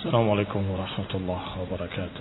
السلام عليكم ورحمة الله وبركاته.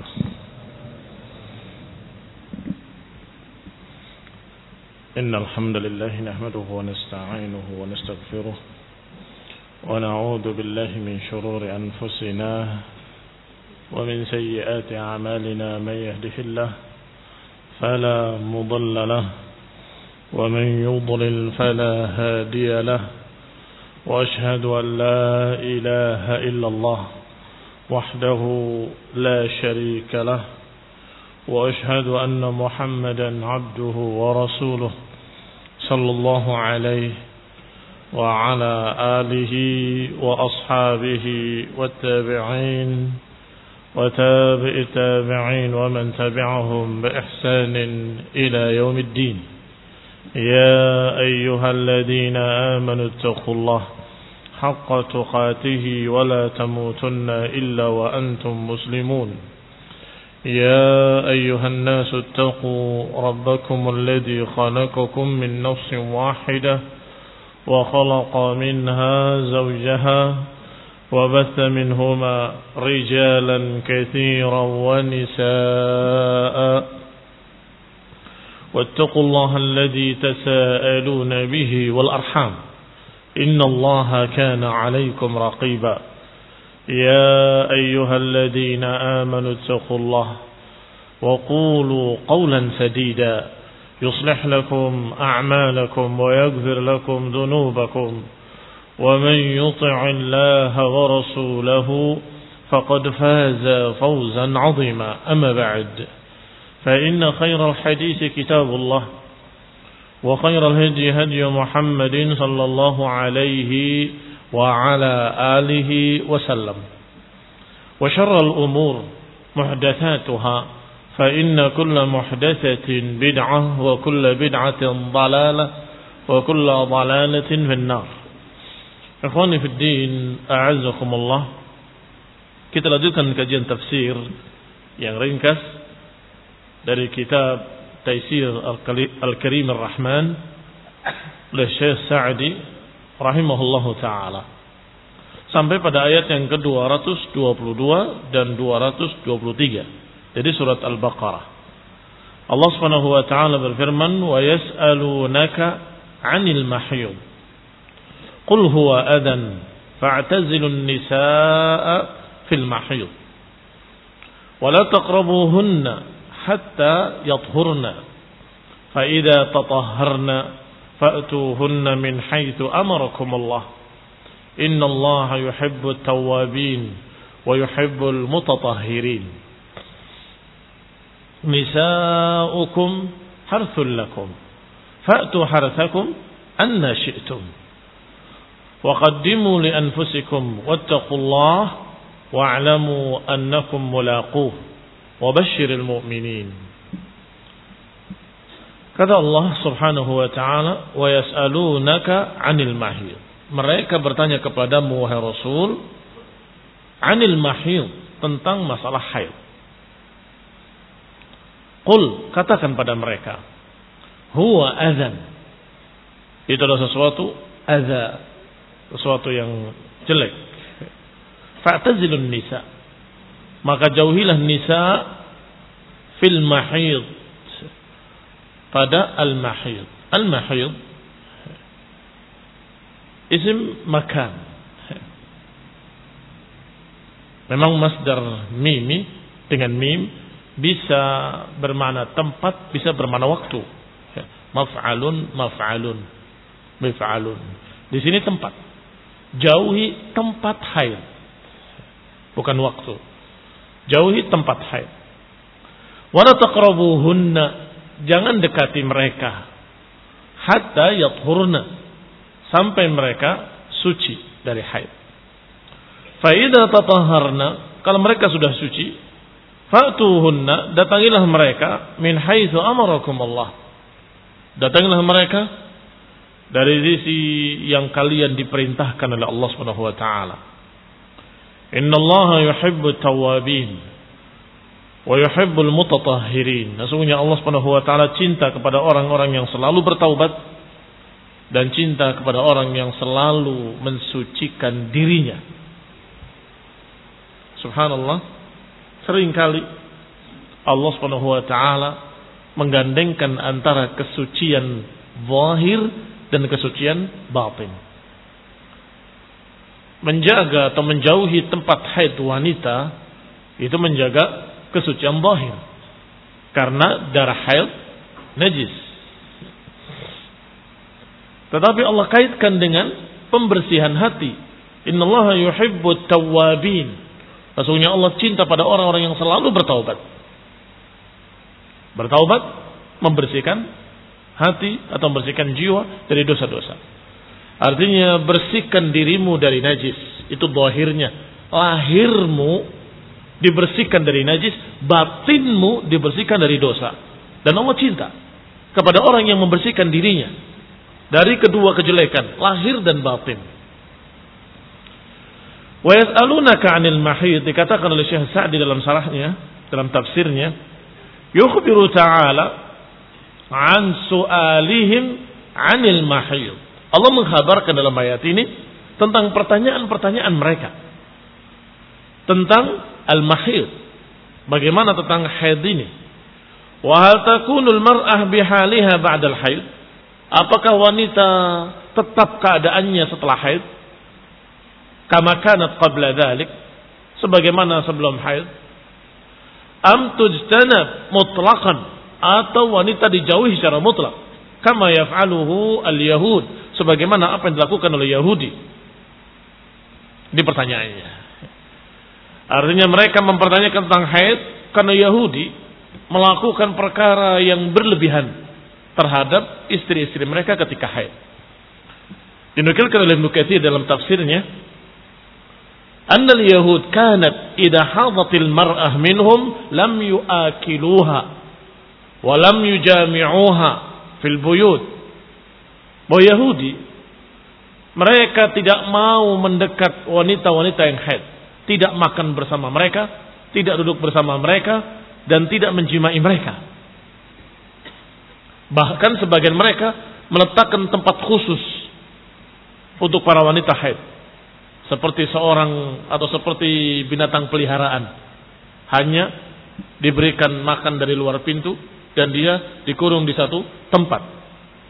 إن الحمد لله نحمده ونستعينه ونستغفره ونعوذ بالله من شرور أنفسنا ومن سيئات أعمالنا. من يهده الله فلا مضل له ومن يضلل فلا هادي له، وأشهد أن لا إله إلا الله وحده لا شريك له، وأشهد أن محمدا عبده ورسوله صلى الله عليه وعلى آله وأصحابه والتابعين وتابع التابعين ومن تبعهم بإحسان إلى يوم الدين. يا أيها الذين آمنوا اتقوا الله حق تقاته ولا تموتن إلا وأنتم مسلمون. يا أيها الناس اتقوا ربكم الذي خلقكم من نفس واحدة وخلق منها زوجها وبث منهما رجالا كثيرا ونساء، واتقوا الله الذي تساءلون به والأرحام إن الله كان عليكم رقيبا. يا أيها الذين آمنوا اتقوا الله وقولوا قولا سديدا يصلح لكم أعمالكم ويغفر لكم ذنوبكم، ومن يطع الله ورسوله فقد فاز فوزا عظيما. أما بعد، فإن خير الحديث كتاب الله، وخير الهدي هدي محمد صلى الله عليه وعلى آله وسلم، وشر الأمور محدثاتها، فإن كل محدثة بدعة وكل بدعة ضلالة وكل ضلالة في النار. Ikhwani fi din, a'azzakumullah. Kita lanjutkan kajian tafsir yang ringkas dari kitab Taisir Al-Karim Ar-Rahman oleh Syekh Sa'di rahimahullahu ta'ala, sampai pada ayat yang ke-222 dan 223 dari surat Al-Baqarah. Allah Subhanahu wa ta'ala berfirman, wa yas'alunaka 'anil mahyid qul huwa adhan fa'tazilun nisaa'a fil mahyid wa la taqrabuhunna hatta yathurna fa idza tatahharna fa'tuhunna min haitsu amarakum Allah innallaha yuhibbut tawwabin wa yuhibbul mutatahhirin. Nisa'ukum harthul lakum fa'tu harthakum anna syi'tum wa qaddimu li anfusikum wattaqullaha wa'lamu annakum mulaquh wa basyiril mu'minin. Kata Allah Subhanahu wa ta'ala, wa yas'alunaka 'anil mahid. Mereka bertanya kepadamu wahai Rasul, 'anil mahid, tentang masalah haid. Qul, katakan pada mereka, huwa adzan. Itu adalah sesuatu adza, sesuatu yang jelek. Fa'tazilun nisa, maka jauhilah nisa fil mahid, pada al-mahid. Al-mahid isim makan. Memang masdar mimi dengan mim bisa bermakna tempat, bisa bermakna waktu. Maf'alun, maf'alun, mif'alun. Di sini tempat. Jauhi tempat haid, bukan waktu. Jauhi tempat haid. Wala taqrabuhunna, jangan dekati mereka. Hatta yathurna, sampai mereka suci dari haid. Fa idza tatahharna, kalau mereka sudah suci, fa'tuhunna, datangilah mereka min haitsu amarakum Allah. Datangilah mereka dari sisi yang kalian diperintahkan oleh Allah Subhanahu wa taala. Innallaha yuhibbut tawwabin wa yuhibbul mutatahhirin. Sesungguhnya Allah Subhanahu wa taala cinta kepada orang-orang yang selalu bertaubat dan cinta kepada orang yang selalu mensucikan dirinya. Subhanallah, seringkali Allah Subhanahu wa taala menggandengkan antara kesucian zahir dan kesucian batin. Menjaga atau menjauhi tempat haid wanita itu menjaga kesucian zahir. Karena darah haid najis. Tetapi Allah kaitkan dengan pembersihan hati. Innallaha yuhibbut tawwabin. Sesungguhnya Allah cinta pada orang-orang yang selalu bertaubat. Bertaubat membersihkan hati atau membersihkan jiwa dari dosa-dosa. Artinya bersihkan dirimu dari najis. Itu zahirnya. Lahirmu dibersihkan dari najis, batinmu dibersihkan dari dosa. Dan Allah cinta kepada orang yang membersihkan dirinya dari kedua kejelekan, lahir dan batin. Wa yas'alunaka 'anil mahid, dikatakan oleh Syekh Sa'di dalam sarahnya, dalam tafsirnya, yukhbiru ta'ala 'an su'alihim 'anil mahid. Allah mengkhabarkan dalam ayat ini tentang pertanyaan-pertanyaan mereka tentang al-mahid. Bagaimana tentang haid ini? Wa hal takunul mar'ah bihaliha ba'dal haid? Apakah wanita tetap keadaannya setelah haid? Kama kanat qabla dhalik, sebagaimana sebelum haid? Am tujtanab mutlaqan, atau wanita dijauhi secara mutlak? Kama yaf'aluhu al-yahud, sebagaimana apa yang dilakukan oleh Yahudi. Ini pertanyaannya. Artinya mereka mempertanyakan tentang haid karena Yahudi melakukan perkara yang berlebihan terhadap istri-istri mereka ketika haid. Dinukilkan oleh Ibnu Katsir dalam tafsirnya, annal yahud kanat idha hadatil mar'ah minhum lam yuakiluha wa lam yujami'uha fil buyut. Bahwa Yahudi mereka tidak mau mendekat wanita-wanita yang haid, tidak makan bersama mereka, tidak duduk bersama mereka, dan tidak menjimai mereka. Bahkan sebagian mereka meletakkan tempat khusus untuk para wanita haid, seperti seorang atau seperti binatang peliharaan, hanya diberikan makan dari luar pintu dan dia dikurung di satu tempat.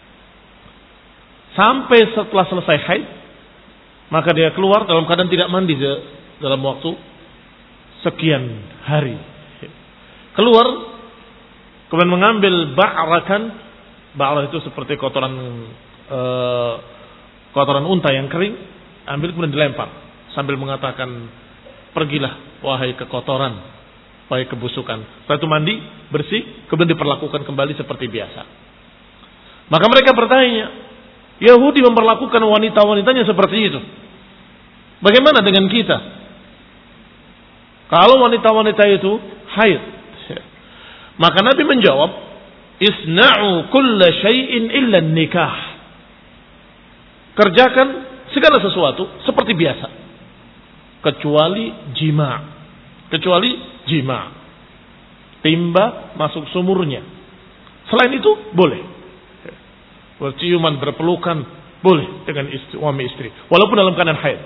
Sampai setelah selesai haid, maka dia keluar dalam keadaan tidak mandi dalam waktu sekian hari. Keluar, kemudian mengambil ba'rakan. Ba'rah itu seperti kotoran unta yang kering. Ambil kemudian dilempar sambil mengatakan, pergilah wahai kekotoran, wahai kebusukan. Setelah itu mandi, bersih, kemudian diperlakukan kembali seperti biasa. Maka mereka bertanya, Yahudi memperlakukan wanita-wanitanya seperti itu, bagaimana dengan kita? Kalau wanita-wanita itu haid. Maka Nabi menjawab, isna'u kulla syai'in illa nikah. Kerjakan segala sesuatu seperti biasa, kecuali jima. Kecuali jima. Timba masuk sumurnya. Selain itu boleh. Berciuman, berpelukan boleh dengan suami istri, walaupun dalam keadaan haid.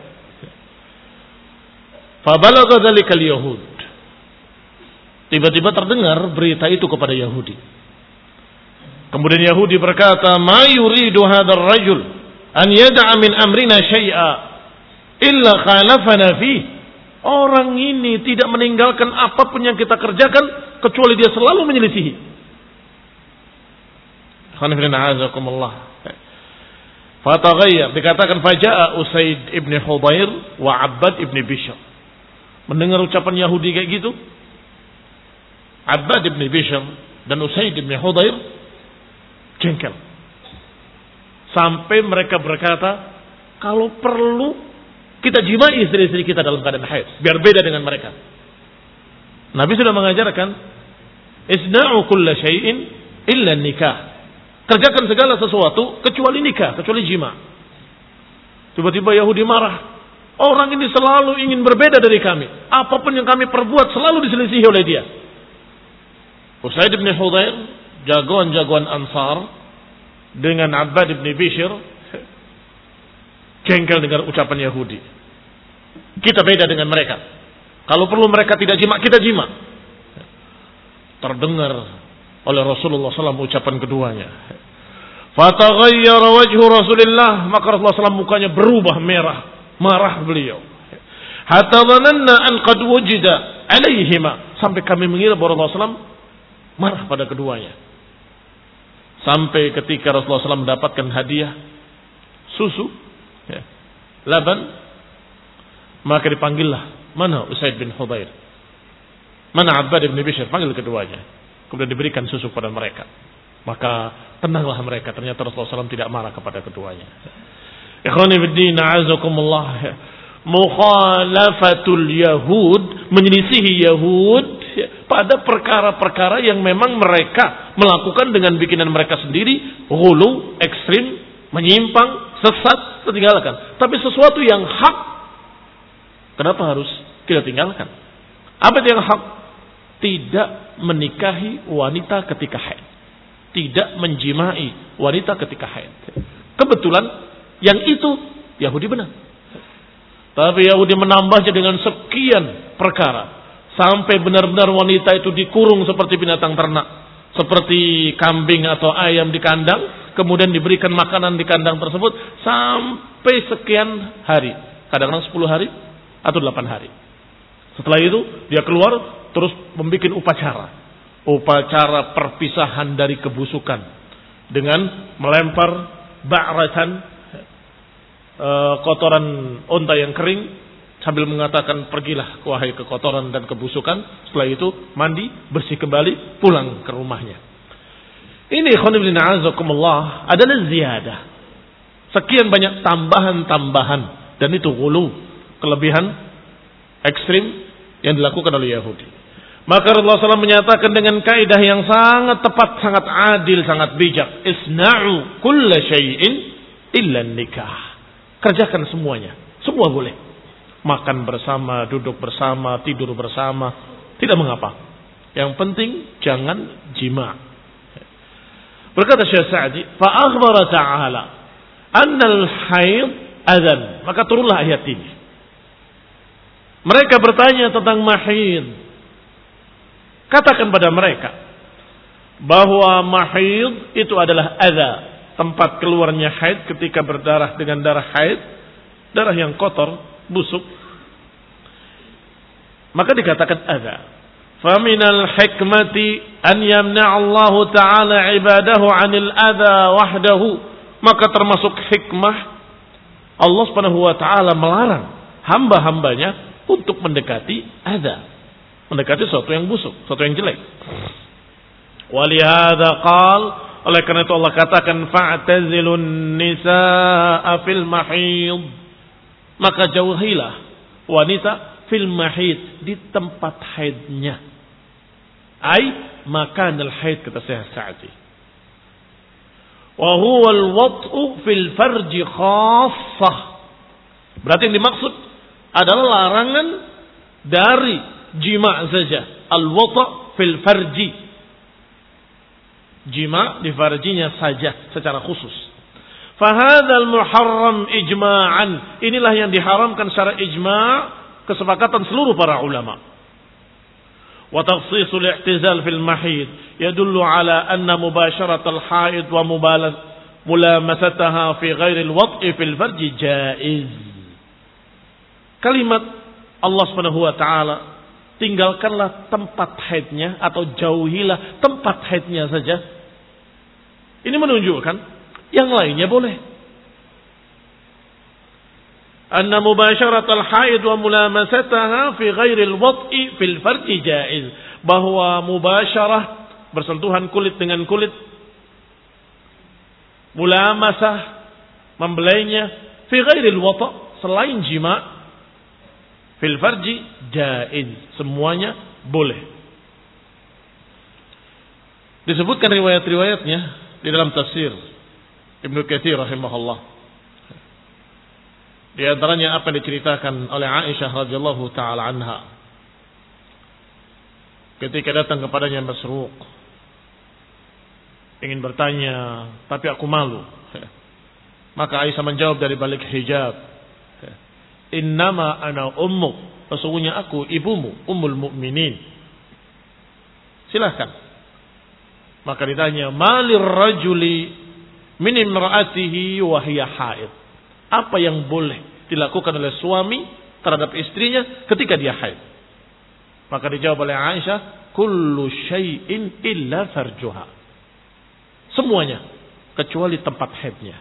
Fabalagha dzalikal yahud. Tiba-tiba terdengar berita itu kepada Yahudi. Kemudian Yahudi berkata, "Ma yuridu hadzal rajul an yad'a min amrina syai'a illa khalafana fi." Orang ini tidak meninggalkan apapun yang kita kerjakan kecuali dia selalu menyelisihi. Fataghayyar, dikatakan faja'a Usaid ibn Hudayr wa Abbad ibn Bishr. Mendengar ucapan Yahudi kayak gitu, Abbad ibn Bishr dan Usaid ibn Hudayr jengkel. Sampai mereka berkata, kalau perlu kita jimai istri-istri kita dalam keadaan haid, biar beda dengan mereka. Nabi sudah mengajarkan, isna'u kulla syai'in illa nikah. Kerjakan segala sesuatu kecuali nikah, kecuali jima. Tiba-tiba Yahudi marah. Orang ini selalu ingin berbeda dari kami. Apapun yang kami perbuat selalu diselisihi oleh dia. Usaid bin Hudayr, jagoan-jagoan Ansar, dengan Abbad bin Bishr, jengkel dengan ucapan Yahudi. Kita beda dengan mereka. Kalau perlu mereka tidak jima, kita jima. Terdengar oleh Rasulullah SAW ucapan keduanya. Fataghayyara wajhu Rasulillah, maka Rasulullah SAW mukanya berubah merah, marah beliau. Hatta dhananna an qad wujida alaihima, sampai kami mengira bahwa Rasulullah SAW marah pada keduanya. Sampai ketika Rasulullah SAW mendapatkan hadiah susu, laban, maka dipanggillah, mana Usaid bin Hudayr, mana Abbad bin Bishr, panggil keduanya. Kemudian diberikan susu pada mereka. Maka tenanglah mereka. Ternyata Rasulullah SAW tidak marah kepada keduanya. Ikhwani fiddin, a'azakumullah. Mukhalafatul Yahud, menyelisihi Yahud pada perkara-perkara yang memang mereka melakukan dengan bikinan mereka sendiri, ghulu, ekstrim, menyimpang, sesat, tinggalkan. Tapi sesuatu yang hak, kenapa harus kita tinggalkan? Apa yang hak? Tidak menikahi wanita ketika haid, tidak menjimai wanita ketika haid. Kebetulan yang itu Yahudi benar, tapi Yahudi menambahnya dengan sekian perkara sampai benar-benar wanita itu dikurung seperti binatang ternak, seperti kambing atau ayam di kandang, kemudian diberikan makanan di kandang tersebut sampai sekian hari, kadang-kadang 10 hari atau 8 hari. Setelah itu dia keluar terus membuat upacara perpisahan dari kebusukan dengan melempar ba'ratan, kotoran unta yang kering, sambil mengatakan pergilah wahai kekotoran dan kebusukan. Setelah itu mandi, bersih kembali, pulang ke rumahnya. Ini khonibin a'azakumullah adalah ziyadah, sekian banyak tambahan-tambahan, dan itu ghulu, kelebihan ekstrim yang dilakukan oleh Yahudi. Maka Rasulullah SAW menyatakan dengan kaidah yang sangat tepat, sangat adil, sangat bijak. Isna'u kulla syai'in illa nikah. Kerjakan semuanya. Semua boleh. Makan bersama, duduk bersama, tidur bersama. Tidak mengapa. Yang penting jangan jima. Berkata Syekh Sa'di, fa'akhbara ta'ala annal haid adzan. Maka turunlah ayat ini. Mereka bertanya tentang mahid. Katakan pada mereka bahwa mahid itu adalah adza, tempat keluarnya haid ketika berdarah dengan darah haid, darah yang kotor, busuk. Maka dikatakan adza. Faminal hikmati an yamna'a Allah Ta'ala ibadahu 'anil adza wahdahu. Maka termasuk hikmah Allah Subhanahu wa taala melarang hamba-hambanya untuk mendekati adza, mendekati sesuatu yang busuk, sesuatu yang jelek. Walihada qal, oleh karena itu Allah katakan fa'tazilun nisaa fil mahid. Maka jauhilah wanita fil mahid, di tempat haidnya. Ai makanal haid, kata Syekh Sa'di. Wa huwa al-wat'u fil farji khassah. Berarti yang dimaksud adalah larangan dari jima' saja. Al-wata' fil farji. Jima' di farjinya saja secara khusus. Fahadzal muharram ijma'an. Inilah yang diharamkan secara ijma', kesepakatan seluruh para ulama. Wa takhsisul i'tizal fil mahid yadullu ala anna mubasharatal haid wa mulamasataha fi ghairi al-wat'i fil farji jaiz. Kalimat Allah Subhanahu wa taala, tinggalkanlah tempat haidnya atau jauhilah tempat haidnya saja. Ini menunjukkan yang lainnya boleh. Anna mubasharatal haid wa mulamasataha fi ghairil wat'i fil farji jaiz. Bahwa mubasyarah, bersentuhan kulit dengan kulit, mulamasah, membelainya, fi ghairil wata', selain jima', fil farji jaiz, semuanya boleh. Disebutkan riwayat-riwayatnya di dalam tafsir Ibnu Katsir rahimahullah. Di antaranya apa yang diceritakan oleh Aisyah radhiyallahu taala anha ketika datang kepadanya Masruq, ingin bertanya tapi aku malu. Maka Aisyah menjawab dari balik hijab, innama ana ummuk, sesungguhnya aku ibumu, ummul mukminin. Silahkan. Maka ditanya, malir rajuli min imra'atihi wa hiya haid. Apa yang boleh dilakukan oleh suami terhadap istrinya ketika dia haid? Maka dijawab oleh Aisyah, kullu syai'in illa farjuha. Semuanya kecuali tempat haidnya.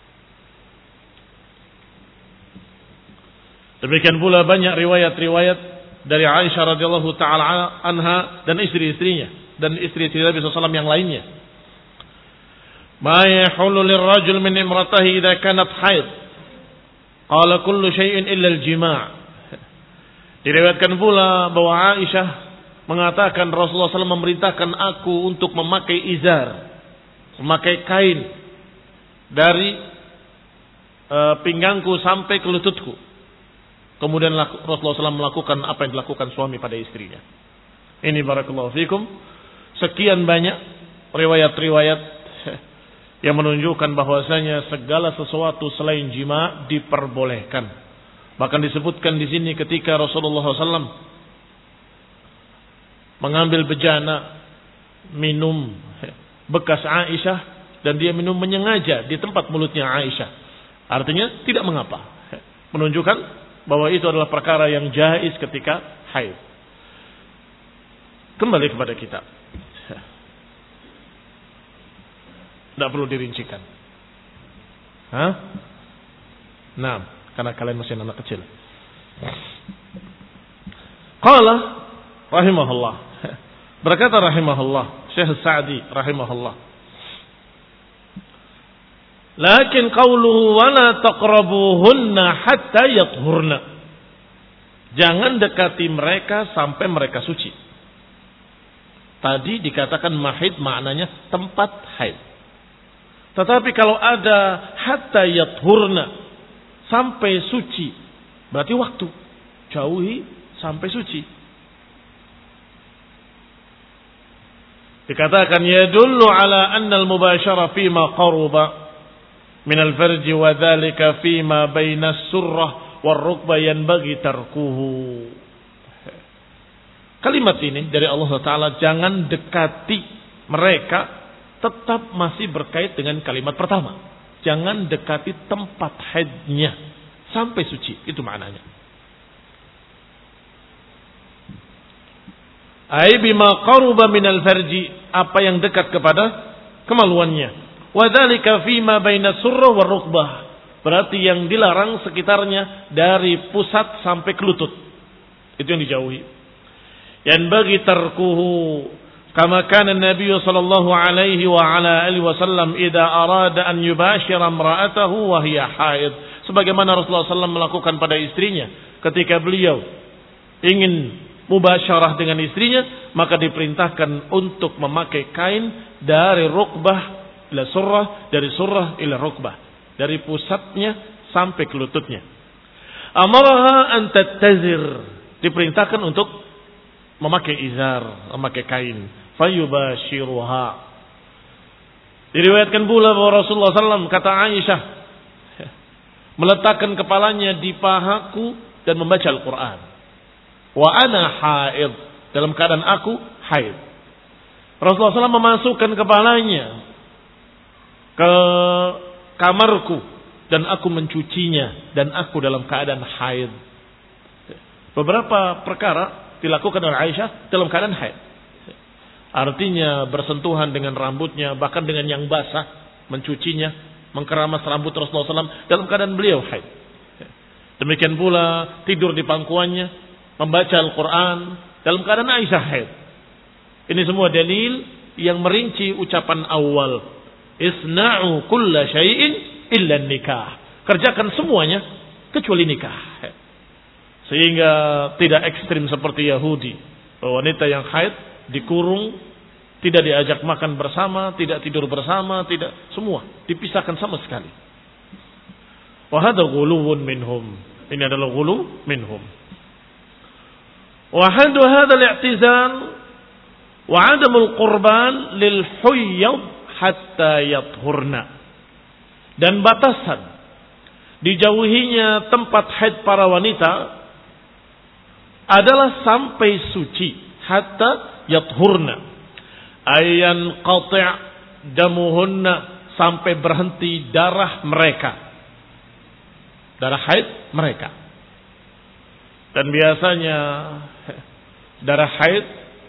Demikian pula banyak riwayat-riwayat dari Aisyah radhiyallahu taala anha dan istri-istrinya dan istri-istri Nabi sallallahu alaihi wasallam yang lainnya. Ma yahullu lirrajul min imratihi idza kanat haid. Qala kullu syai'in illa al-jima'. Diriwayatkan pula bahwa Aisyah mengatakan Rasulullah SAW memerintahkan aku untuk memakai izar, memakai kain dari pinggangku sampai ke lututku. Kemudian Rasulullah SAW melakukan apa yang dilakukan suami pada istrinya. Ini barakallahu fikum. Sekian banyak riwayat-riwayat yang menunjukkan bahwasanya segala sesuatu selain jima diperbolehkan. Bahkan disebutkan di sini ketika Rasulullah SAW mengambil bejana minum bekas Aisyah dan dia minum menyengaja di tempat mulutnya Aisyah. Artinya tidak mengapa. Menunjukkan bahwa itu adalah perkara yang jaiz ketika haid. Kembali kepada kitab. Tidak perlu dirincikan. Nah, karena kalian masih anak kecil. Qala rahimahullah. Berkata rahimahullah, Syekh Sa'di rahimahullah. Lakin qauluhu wala taqrabuhunna hatta yathurna. Jangan dekati mereka sampai mereka suci. Tadi dikatakan mahid maknanya tempat haid. Tetapi kalau ada hatta yathurna, sampai suci, berarti waktu. Jauhi sampai suci. Dikatakan yadullu ala anna al-mubashara fima qaruba min al-farji wa dhalika fima baina as-surrah war-rukbah yanbaghi tarkuhu. Kalimat ini dari Allah Ta'ala, jangan dekati mereka, tetap masih berkait dengan kalimat pertama. Jangan dekati tempat haidnya sampai suci. Itu maknanya. Ai bima qaruba minal farji, apa yang dekat kepada kemaluannya. Wa dzalika fima baina surrah war rukbah, berarti yang dilarang sekitarnya dari pusat sampai ke lutut. Itu yang dijauhi. Yang bagi tarkuhu kama kana Nabi sallallahu alaihi wa ala alihi wasallam idza arada an yubashira imra'atahu wa hiya haid. Sebagaimana Rasulullah SAW melakukan pada istrinya ketika beliau ingin mubasyarah dengan istrinya, maka diperintahkan untuk memakai kain dari rukbah ila surrah, dari surrah ila rukbah, dari pusatnya sampai ke lututnya. Amaraha an tattazir, diperintahkan untuk memakai izar, memakai kain. Fayubashiruha. Diriwayatkan pula bahwa Rasulullah SAW, kata Aisyah, meletakkan kepalanya di pahaku dan membaca Al-Quran. Wa ana haid, dalam keadaan aku haid. Rasulullah SAW memasukkan kepalanya ke kamarku dan aku mencucinya dan aku dalam keadaan haid. Beberapa perkara dilakukan oleh Aisyah dalam keadaan haid. Artinya bersentuhan dengan rambutnya, bahkan dengan yang basah, mencucinya, mengkeramas rambut Rasulullah SAW dalam keadaan beliau haid. Demikian pula tidur di pangkuannya, membaca Al-Quran dalam keadaan Aisyah haid. Ini semua dalil yang merinci ucapan awal. Isna'u kulla syai'in illa nikah. Kerjakan semuanya kecuali nikah. Sehingga tidak ekstrim seperti Yahudi. Wanita yang haid dikurung, tidak diajak makan bersama, tidak tidur bersama, tidak, semua dipisahkan sama sekali. Wa hadha ghuluwun minhum. Ini adalah ghulu minhum. Wa hadu hadha al-i'tizal wa 'adamul qurban lil huyyad hatta yathurna. Dan batasan dijauhinya tempat haid para wanita adalah sampai suci, hatta yathurna, ayan qati' damuhunna, sampai berhenti darah mereka, darah haid mereka. Dan biasanya darah haid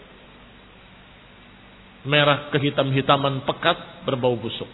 merah kehitam-hitaman pekat berbau busuk.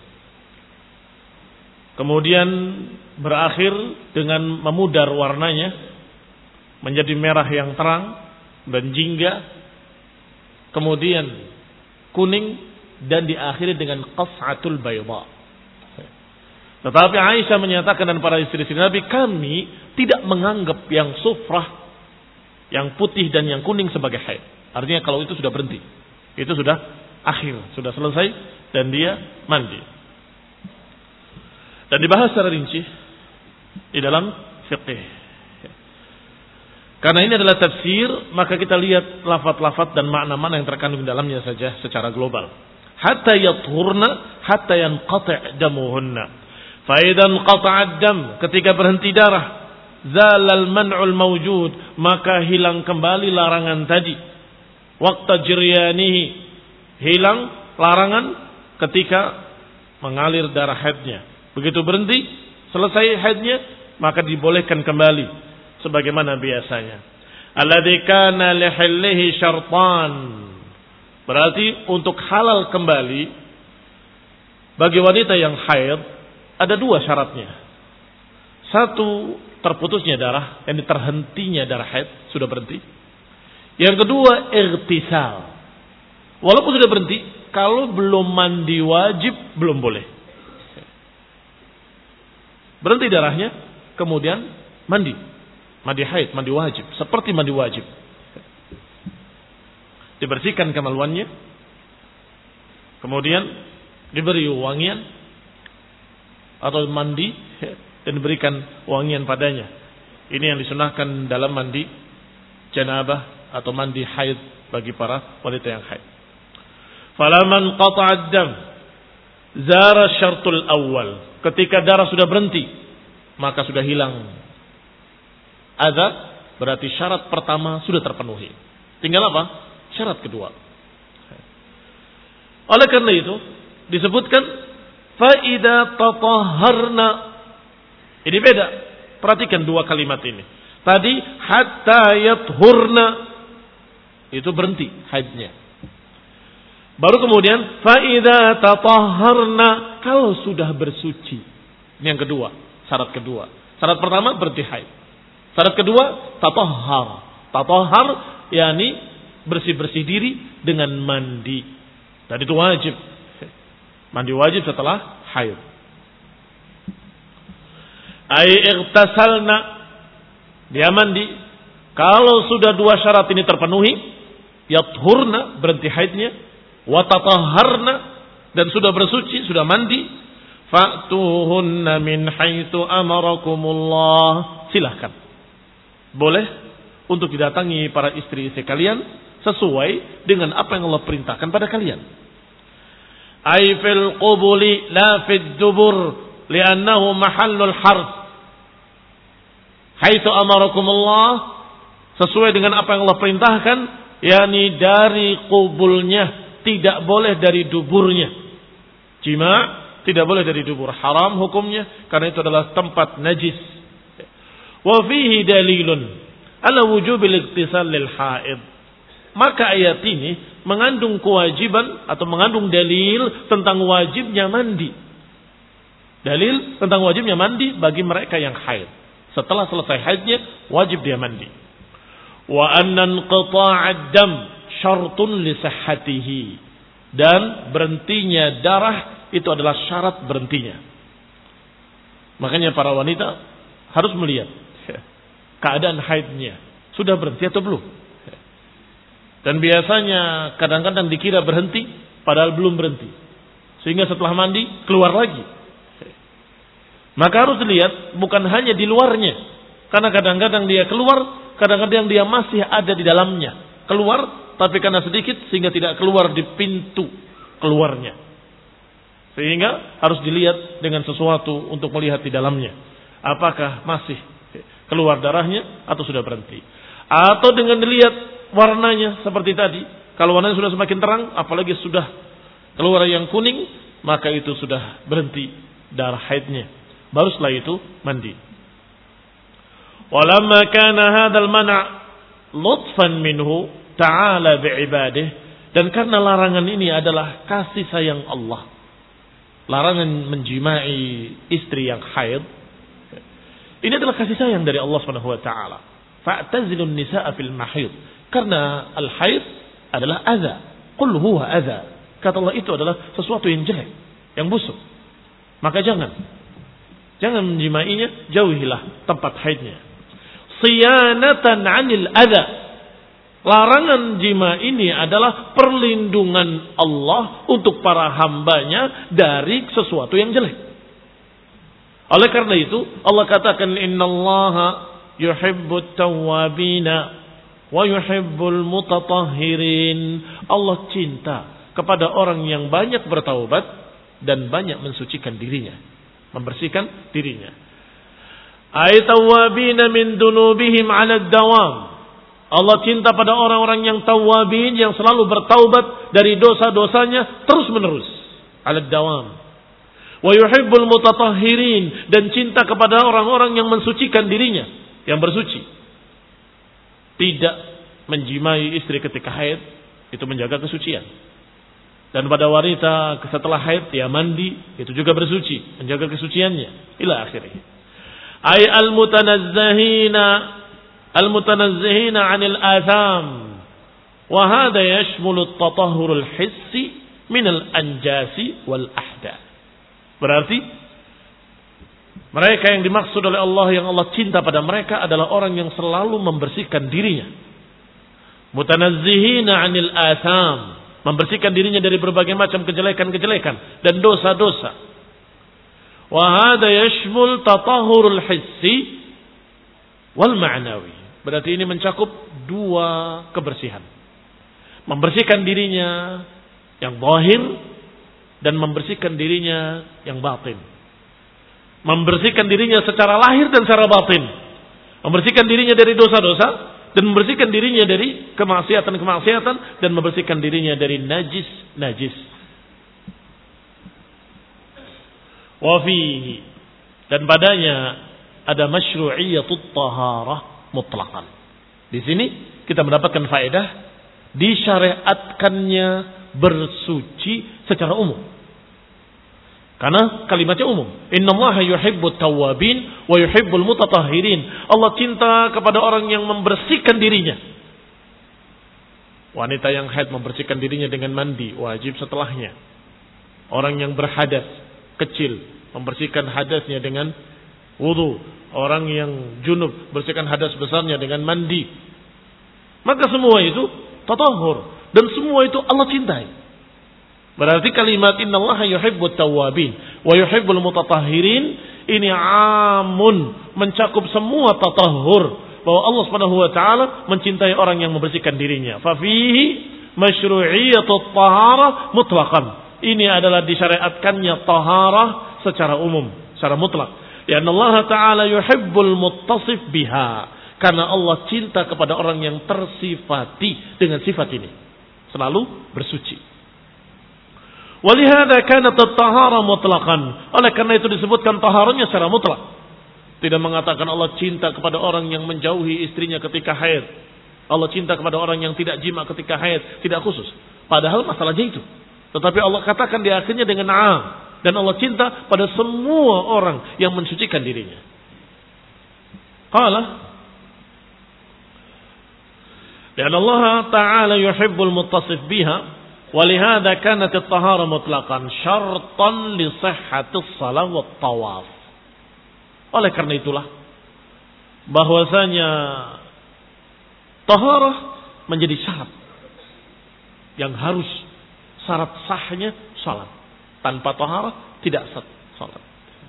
Kemudian berakhir dengan memudar warnanya menjadi merah yang terang dan jingga. Kemudian kuning dan diakhiri dengan qas'atul bayda. Tetapi Aisyah menyatakan dan para istri-istri Nabi, kami tidak menganggap yang sufrah, yang putih dan yang kuning sebagai haid. Artinya kalau itu sudah berhenti, itu sudah akhir, sudah selesai dan dia mandi. Dan dibahas secara rinci di dalam fiqh. Karena ini adalah tafsir, maka kita lihat lafaz-lafaz dan makna-makna yang terkandung di dalamnya saja secara global. Hatta yathurna, hatta yanqati' damuhunna. Fa idan qata'a dam, ketika berhenti darah, zalal man'ul mawjud, maka hilang kembali larangan tadi. Waqta jiryanihi, hilang larangan ketika mengalir darah haidnya. Begitu berhenti, selesai haidnya, maka dibolehkan kembali sebagaimana biasanya. Alladzi kana lihillihi syartan. Berarti untuk halal kembali bagi wanita yang haid ada dua syaratnya. Satu, terputusnya darah, yang terhentinya darah haid, sudah berhenti. Yang kedua, irtisal. Walaupun sudah berhenti, kalau belum mandi wajib belum boleh. Berhenti darahnya, kemudian mandi. Mandi haid, mandi wajib. Seperti mandi wajib. Dibersihkan kemaluannya. Kemudian diberi wangian. Atau mandi. Dan diberikan wangian padanya. Ini yang disunahkan dalam mandi janabah atau mandi haid bagi para wanita yang haid. Falaman qata'ad dam zara syartul awal. Ketika darah sudah berhenti, maka sudah hilang adza, berarti syarat pertama sudah terpenuhi. Tinggal apa? Syarat kedua. Oleh karena itu disebutkan fa idza tatahharna. Ini beda. Perhatikan dua kalimat ini. Tadi hatta yathurna, itu berhenti haidnya. Baru kemudian fa idza tatahharna, kalau sudah bersuci. Ini yang kedua, syarat kedua. Syarat pertama berhenti haid. Syarat kedua tatahhar. Tatahhar yakni bersih-bersih diri dengan mandi. Dan itu wajib. Mandi wajib setelah haid. Ai igtasalna, dia mandi. Kalau sudah dua syarat ini terpenuhi, yathurna, berhenti haidnya, wa tatahharna, dan sudah bersuci, sudah mandi, fa'tuhunna min haitsu amarakumullah. Silahkan, boleh untuk didatangi para istri-istri kalian sesuai dengan apa yang Allah perintahkan pada kalian. Ai fil qubuli la fid dubur li'annahu mahallul harf. Haitsu amarakumullah, sesuai dengan apa yang Allah perintahkan, yakni dari qubulnya, tidak boleh dari duburnya. Jima tidak boleh dari dubur, haram hukumnya karena itu adalah tempat najis. Wa fihi dalilun ala wujubil ightisal lil haid. Maka ayat ini mengandung kewajiban atau mengandung dalil tentang wajibnya mandi. Dalil tentang wajibnya mandi bagi mereka yang haid. Setelah selesai haidnya wajib dia mandi. Wa anna inqita'ad dam syartun li sihhatihi, dan berhentinya darah itu adalah syarat berhentinya. Makanya para wanita harus melihat keadaan haidnya, sudah berhenti atau belum. Dan biasanya kadang-kadang dikira berhenti padahal belum berhenti, sehingga setelah mandi keluar lagi. Maka harus dilihat bukan hanya di luarnya, karena kadang-kadang dia keluar, kadang-kadang dia masih ada di dalamnya. Keluar tapi karena sedikit sehingga tidak keluar di pintu keluarnya. Sehingga harus dilihat dengan sesuatu untuk melihat di dalamnya. apakah masih keluar darahnya atau sudah berhenti. Atau dengan dilihat warnanya seperti tadi. Kalau warnanya sudah semakin terang, apalagi sudah keluar yang kuning, maka itu sudah berhenti darah haidnya. Baru setelah itu mandi. Walamma kana hadzal mana' lutfan minhu ta'ala bi'ibadihi, dan karena larangan ini adalah kasih sayang Allah. Larangan menjimai istri yang haid. Ini adalah kasih sayang dari Allah Subhanahu wa taala. Fa'tazilun nisaa fil mahid. Karena al-haid adalah adza. Qul huwa adza. Kata Allah, itu adalah sesuatu yang jelek, yang busuk. Maka jangan menjimainya, jauhilah tempat haidnya. Siyanatan 'anil adza. Larangan jima ini adalah perlindungan Allah untuk para hambanya dari sesuatu yang jelek. Oleh karena itu Allah katakan innallaha yuhibbut tawwabina wa yuhibbul mutatahhirin. Allah cinta kepada orang yang banyak bertaubat dan banyak mensucikan dirinya, membersihkan dirinya. Ay tawwabina min dunubihim 'ala dawam. Allah cinta pada orang-orang yang tawwabin, yang selalu bertaubat dari dosa-dosanya terus menerus. 'Ala dawam. Wa yuhibbul mutatahhirin, dan cinta kepada orang-orang yang mensucikan dirinya, yang bersuci. Tidak menjimai istri ketika haid, itu menjaga kesucian. Dan pada wanita setelah haid dia mandi, itu juga bersuci, menjaga kesuciannya ila akhirih. Ay al-mutanazzihina 'anil atham. Wa hadha yashmulu at-tatahhur al-hissi min al-anjasi wal ahdath. Berarti mereka yang dimaksud oleh Allah, yang Allah cinta pada mereka adalah orang yang selalu membersihkan dirinya. Mutanazzihina 'anil atham, membersihkan dirinya dari berbagai macam kejelekan-kejelekan dan dosa-dosa. Wa hadha yashmul tatahhurul hissi wal ma'nawi. Berarti ini mencakup dua kebersihan. Membersihkan dirinya yang zahir dan membersihkan dirinya yang batin. Membersihkan dirinya secara lahir dan secara batin. Membersihkan dirinya dari dosa-dosa dan membersihkan dirinya dari kemaksiatan-kemaksiatan dan membersihkan dirinya dari najis-najis. Wa fihi, dan padanya ada masyru'iyatut taharah mutlaqan. Di sini kita mendapatkan faedah disyariatkannya bersuci secara umum. Karena kalimatnya umum. Innallaha yuhibbut tawwabin wa yuhibbul mutatahhirin. Allah cinta kepada orang yang membersihkan dirinya. Wanita yang haid membersihkan dirinya dengan mandi, wajib setelahnya. Orang yang berhadas kecil membersihkan hadasnya dengan wudu. Orang yang junub bersihkan hadas besarnya dengan mandi. Maka semua itu tatahhur, dan semua itu Allah cintai. Berarti kalimat innallaha yuhibbut tawwabin wa yuhibbul mutatahhirin ini amun, mencakup semua tatahhur, bahwa Allah Subhanahu wa taala mencintai orang yang membersihkan dirinya. Fa fihi masyru'iyatut taharah mutlaqan. Ini adalah disyariatkannya taharah secara umum, secara mutlak. Ya Allah taala yuhibbul muttasif biha, karena Allah cinta kepada orang yang tersifati dengan sifat ini, selalu bersuci. Walihada kanat at-tahara mutlaqan. Oleh karena itu disebutkan taharanya secara mutlak. Tidak mengatakan Allah cinta kepada orang yang menjauhi istrinya ketika haid. Allah cinta kepada orang yang tidak jima ketika haid, tidak khusus. Padahal masalahnya itu. Tetapi Allah katakan di akhirnya dengan am, dan Allah cinta pada semua orang yang mensucikan dirinya. Qala dan Allah Ta'ala yuhibbul muttasif biha. Walihada kanat at-tahara mutlaqan syartan li sihhatis shalah wat tawaf. Oleh karena itulah bahwasanya taharah menjadi syarat yang harus, syarat sahnya salat. Tanpa taharah tidak sah salat.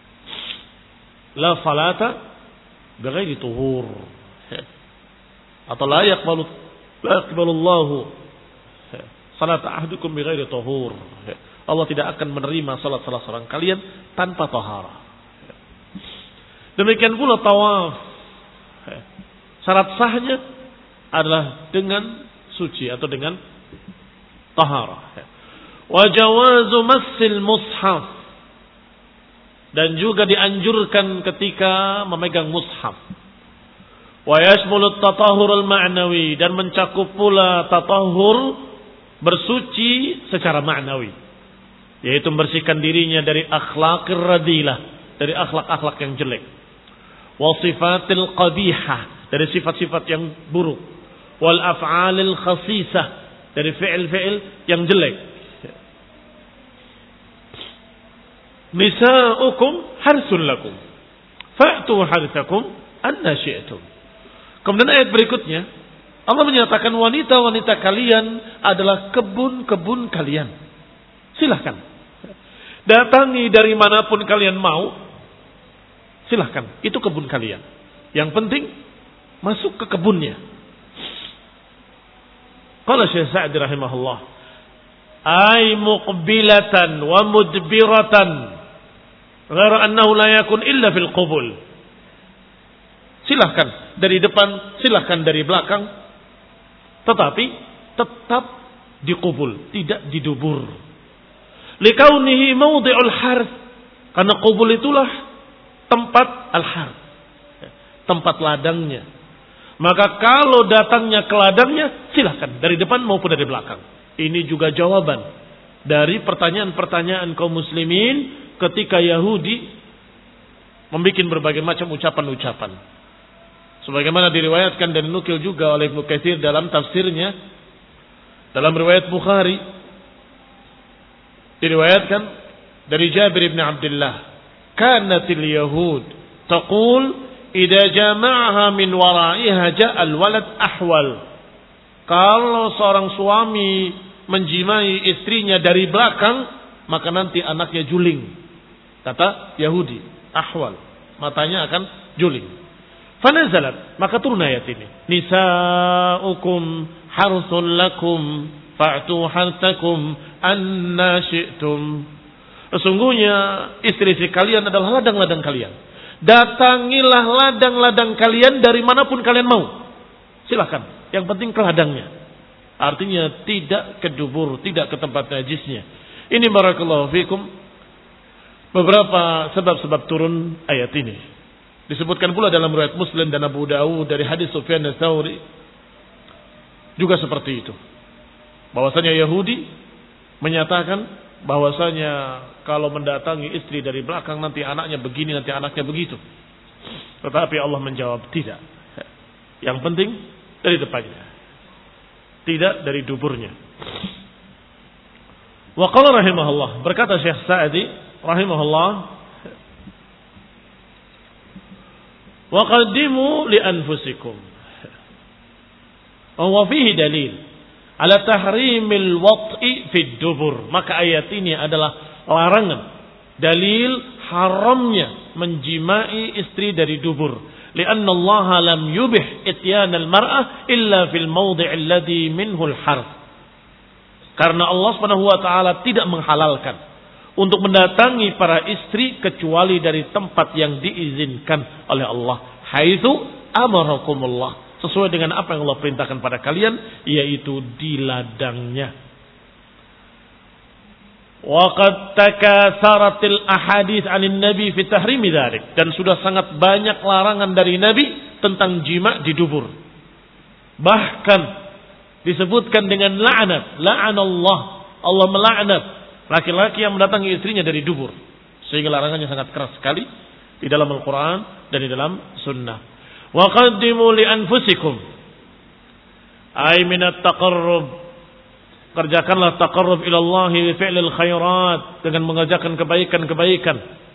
La salata bighairi tuhur. Atau la yaqbalu Allahu salat ahdukum bighairi tahur. Allah tidak akan menerima salat salah seorang kalian tanpa taharah. Demikian pula tawaf. Syarat sahnya adalah dengan suci atau dengan taharah. Wa jawazu massil mushaf. Dan juga dianjurkan ketika memegang mushaf. Wa yashmulu at-tatahhur al-ma'nawi, dan mencakup pula tatahhur bersuci secara ma'nawi, yaitu membersihkan dirinya dari akhlaqir radilah, dari akhlak-akhlak yang jelek. Wa sifatil qabihah, dari sifat-sifat yang buruk. Wal af'alil khasisah, dari fi'il-fi'il yang jelek. Nisa'ukum harsun lakum fa'tu harthakum anna syi'tum. Kemudian ayat berikutnya Allah menyatakan wanita-wanita kalian adalah kebun-kebun kalian. Silahkan datangi dari manapun kalian mau. Silahkan, itu kebun kalian. Yang penting masuk ke kebunnya. Qala Syekh Sa'di rahimahullah, ay muqbilatan wa mudbiratan ghaira annahu la yakun illa fil qubul. Silahkan dari depan, silahkan dari belakang, tetapi tetap di kubul, tidak di dubur. Likaunihi mawdi'ul harth, karena kubul itulah tempat al-harth, tempat ladangnya. Maka kalau datangnya ke ladangnya, silahkan dari depan maupun dari belakang. Ini juga jawaban dari pertanyaan-pertanyaan kaum muslimin ketika Yahudi membuat berbagai macam ucapan-ucapan. Sebagaimana diriwayatkan dan dinukil juga oleh Ibnu Katsir dalam tafsirnya, dalam riwayat Bukhari diriwayatkan dari Jabir bin Abdullah, kanatil yahud taqul idza jama'aha min wara'iha ja'al walad ahwal. Kalau seorang suami menjimai istrinya dari belakang, maka nanti anaknya juling. Kata Yahudi, ahwal, matanya akan juling. Fanazalat, maka turun ayat ini. Nisa'ukum harthul lakum fa'tu harthakum anna syi'tum. Sesungguhnya istri-istri kalian adalah ladang-ladang kalian. Datangilah ladang-ladang kalian dari manapun kalian mau. Silakan, yang penting ke ladangnya. Artinya tidak ke dubur, tidak ke tempat najisnya. Ini barakallahu fikum beberapa sebab-sebab turun ayat ini. Disebutkan pula dalam riwayat Muslim dan Abu Dawud dari hadis Sufyan Ats-Tsauri juga seperti itu. Bahwasanya Yahudi menyatakan bahwasanya kalau mendatangi istri dari belakang nanti anaknya begini, nanti anaknya begitu. Tetapi Allah menjawab tidak. Yang penting dari depannya, tidak dari duburnya. Wa qala rahimahullah, berkata Syekh Sa'di rahimahullah, wa qaddimu li anfusikum. Wa fihi dalil ala tahrimil wat'i fid dubur. Maka ayat ini adalah larangan, dalil haramnya menjimai istri dari dubur. Lianna Allah lam yubih ityan al-mar'ah illa fil mawdi' alladhi minhu al-harth. Karena Allah Subhanahu wa taala tidak menghalalkan untuk mendatangi para istri kecuali dari tempat yang diizinkan oleh Allah. Haitsu amarakumullah, sesuai dengan apa yang Allah perintahkan pada kalian, yaitu di ladangnya. Wa qad takasaratil ahadits 'anil nabi fi tahrimi dzalik, dan sudah sangat banyak larangan dari Nabi tentang jima di dubur. Bahkan disebutkan dengan la'nat, la'anallah, Allah melaknat laki-laki yang mendatangi istrinya dari dubur. Sehingga larangannya sangat keras sekali di dalam Al-Quran dan di dalam Sunnah. Wa qaddimu li anfusikum ay minat taqarrub, kerjakanlah taqarrub ila Allah bi fi'lil khairat, dengan mengerjakan kebaikan-kebaikan.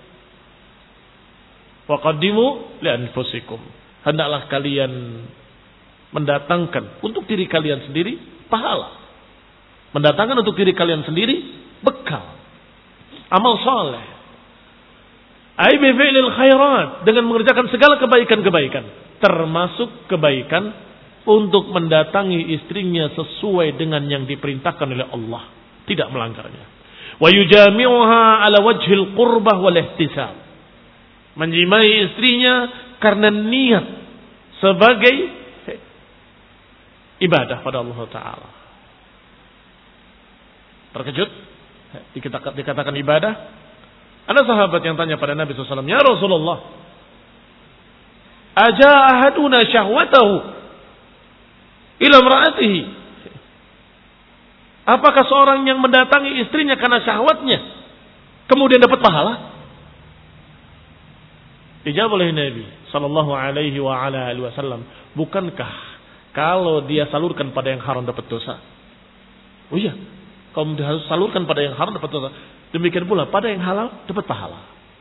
Wa qaddimu li anfusikum, hendaklah kalian mendatangkan untuk diri kalian sendiri pahala, mendatangkan untuk diri kalian sendiri bekal, amal saleh. Ai bi fi'lil khairat, dengan mengerjakan segala kebaikan-kebaikan, termasuk kebaikan untuk mendatangi istrinya sesuai dengan yang diperintahkan oleh Allah, tidak melanggarnya. Wa yujami'uha ala wajhil qurbah wal ihtisab, menjimai istrinya karena niat sebagai ibadah pada Allah Ta'ala. Terkejut? Dikatakan ibadah. Ada sahabat yang tanya pada Nabi SAW, ya Rasulullah, aja ahaduna syahwatahu ila imra'atihi. Apakah seorang yang mendatangi istrinya karena syahwatnya kemudian dapat pahala? Dijawab oleh Nabi sallallahu alaihi wa ala alihi wasallam, bukankah kalau dia salurkan pada yang haram dapat dosa? Oh iya, kalau dia salurkan pada yang haram dapat dosa. Demikian pula pada yang halal dapat pahala.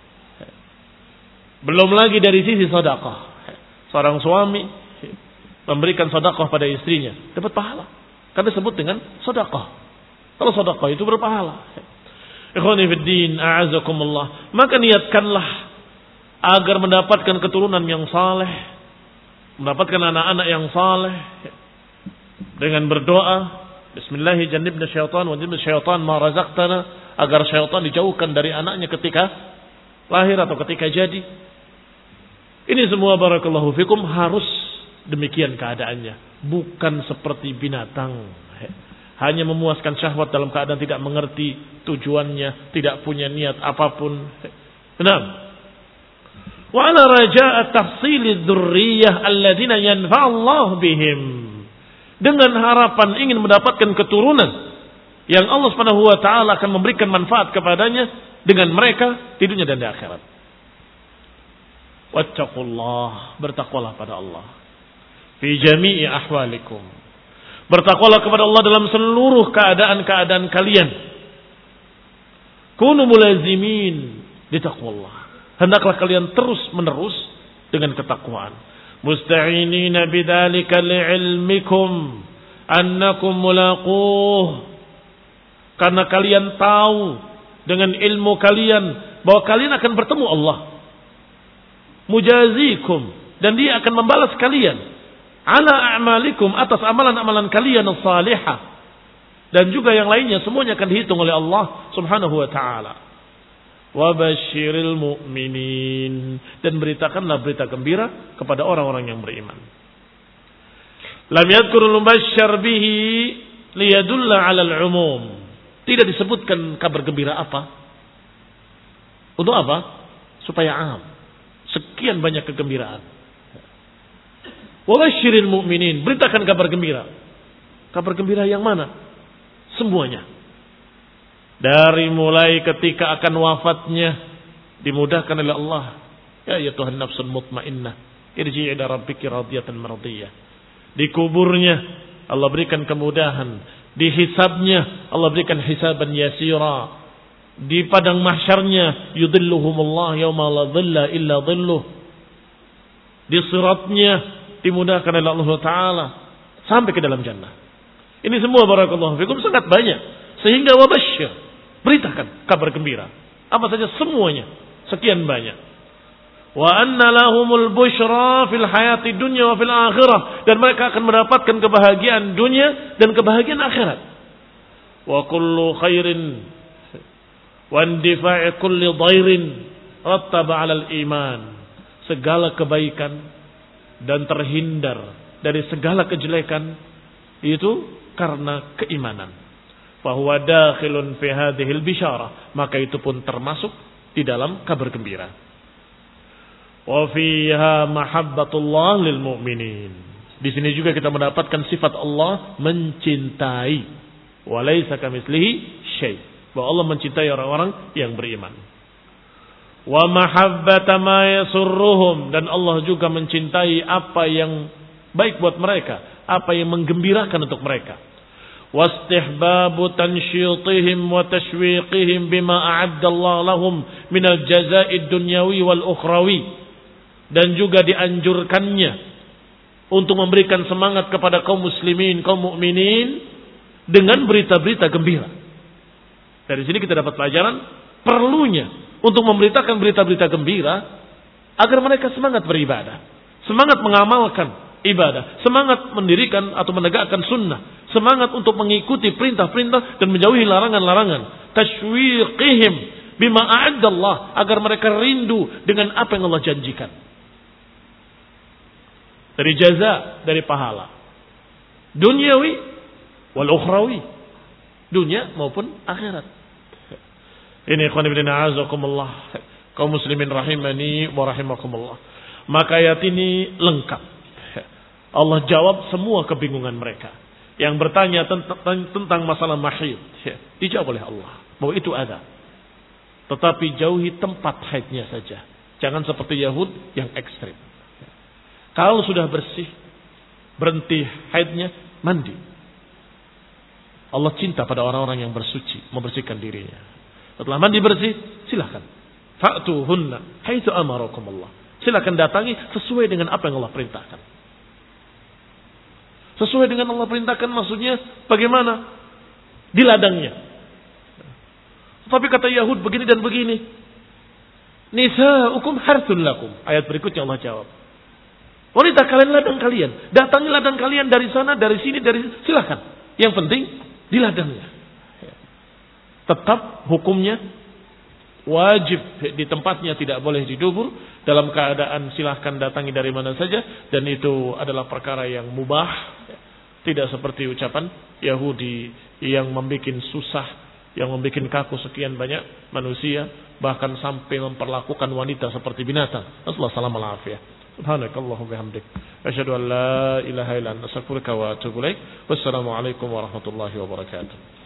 Belum lagi dari sisi sedekah. Seorang suami memberikan sedekah pada istrinya dapat pahala. Karena disebut dengan sedekah. Kalau sedekah itu berpahala. Ikhwani fid din, a'azakumullah. Maka niatkanlah agar mendapatkan keturunan yang saleh, mendapatkan anak-anak yang saleh dengan berdoa, bismillah jannibna syaitan wa jannib syaitan ma razaqtana, agar syaitan dijauhkan dari anaknya ketika lahir atau ketika jadi. Ini semua barakallahu fikum harus demikian keadaannya, bukan seperti binatang hanya memuaskan syahwat dalam keadaan tidak mengerti tujuannya, tidak punya niat apapun. Benar. Wa ala raja'a tahsili dzurriyyah alladziina yanfa'ullahu bihim, dengan harapan ingin mendapatkan keturunan yang Allah Subhanahu wa taala akan memberikan manfaat kepadanya dengan mereka di dunia dan di akhirat. Wattaqullah, bertakwalah pada Allah fi jami'i ahwalikum. Bertakwalah kepada Allah dalam seluruh keadaan-keadaan kalian. Kunu mulazimin bi taqwallah. Hendaklah kalian terus menerus dengan ketakwaan. Musta'inina bidzalika li'ilmikum annakum mulaquh. Karena kalian tahu dengan ilmu kalian bahwa kalian akan bertemu Allah. Mujazikum, dan dia akan membalas kalian ala a'malikum, atas amalan-amalan kalian as-salihah, dan juga yang lainnya semuanya akan dihitung oleh Allah Subhanahu wa taala. Wa basyiril mu'minin, dan beritakanlah berita gembira kepada orang-orang yang beriman. Lam yadhkurul mubasysyar bihi liyadulla 'alal 'umum. Tidak disebutkan kabar gembira apa? Untuk apa? Supaya am. Sekian banyak kegembiraan. Wa basyiril mu'minin, beritakan kabar gembira. Kabar gembira yang mana? Semuanya. Dari mulai ketika akan wafatnya dimudahkan oleh Allah. Ya ayyatuhan nafsul mutmainnah, irji'i ila rabbiki radiyatan mardiyah. Di kuburnya Allah berikan kemudahan, di hisabnya Allah berikan hisaban yasira. Di padang mahsyarnya yudhilluhumullah yauma la dhilla illa dhilluh. Di siratnya dimudahkan oleh Allah Taala sampai ke dalam jannah. Ini semua barakallahu fikum sangat banyak, sehingga wabasyir, beritakan kabar gembira. Apa saja semuanya sekian banyak. Wa anna lahumul busyra fil hayati dunya wa fil akhirah, dan mereka akan mendapatkan kebahagiaan dunia dan kebahagiaan akhirat. Wa kullu khairin wa indifa'i kulli dhairin rattaba 'alal iman. Segala kebaikan dan terhindar dari segala kejelekan itu karena keimanan. Fahuwa dakhilun fi hadhil bisyarah, maka itu pun termasuk di dalam kabar gembira. Wa fiha mahabbatullah lil mu'minin. Di sini juga kita mendapatkan sifat Allah mencintai. Wa laisa kamitslihi syai'. Bahwa Allah mencintai orang-orang yang beriman. Wa mahabbata ma yasurruhum, dan Allah juga mencintai apa yang baik buat mereka, apa yang menggembirakan untuk mereka. Wastihbabu tansyitihim wa tashwiqihim bima a'adda Allah lahum minal jazaa'i dunyawi wal ukhrawi, dan juga dianjurkannya untuk memberikan semangat kepada kaum muslimin, kaum mukminin dengan berita-berita gembira. Dari sini kita dapat pelajaran perlunya untuk memberitakan berita-berita gembira agar mereka semangat beribadah, semangat mengamalkan ibadah, semangat mendirikan atau menegakkan sunnah, semangat untuk mengikuti perintah-perintah dan menjauhi larangan-larangan. Tashwiqihim bima a'addallah, agar mereka rindu dengan apa yang Allah janjikan. Dari jaza, dari pahala. Dunyawi wal ukhrawi. Dunia maupun akhirat. Ini ikhwan fillah a'azakumullah. Kaum muslimin rahimani wa rahimakumullah. Maka ayat ini lengkap. Allah jawab semua kebingungan mereka. Yang bertanya tentang masalah mahid. Dijawab oleh Allah. Bahwa itu ada. Tetapi jauhi tempat haidnya saja. Jangan seperti Yahud yang ekstrim. Kalau sudah bersih, berhenti haidnya, mandi. Allah cinta pada orang-orang yang bersuci, membersihkan dirinya. Setelah mandi bersih, silakan. Fa'tuhunna haitsu amarakumullah. Silakan datangi sesuai dengan apa yang Allah perintahkan. Sesuai dengan Allah perintahkan maksudnya bagaimana? Di ladangnya. Tapi kata Yahud begini dan begini. Nisa'ukum harthun lakum. Ayat berikutnya Allah jawab. Wanita kalian ladang kalian. Datangi ladang kalian dari sana, dari sini, dari silakan. Yang penting di ladangnya. Tetap hukumnya wajib di tempatnya, tidak boleh di dubur. Dalam keadaan silahkan datangi dari mana saja. Dan itu adalah perkara yang mubah. Tidak seperti ucapan Yahudi yang membuat susah, yang membuat kaku sekian banyak manusia, bahkan sampai memperlakukan wanita seperti binatang. Assalamualaikum warahmatullahi wabarakatuh. Subhanakallahumma bihamdik, asyhadu an la ilaha illa anta, astaghfiruka wa atubu ilaik. Wassalamualaikum warahmatullahi wabarakatuh.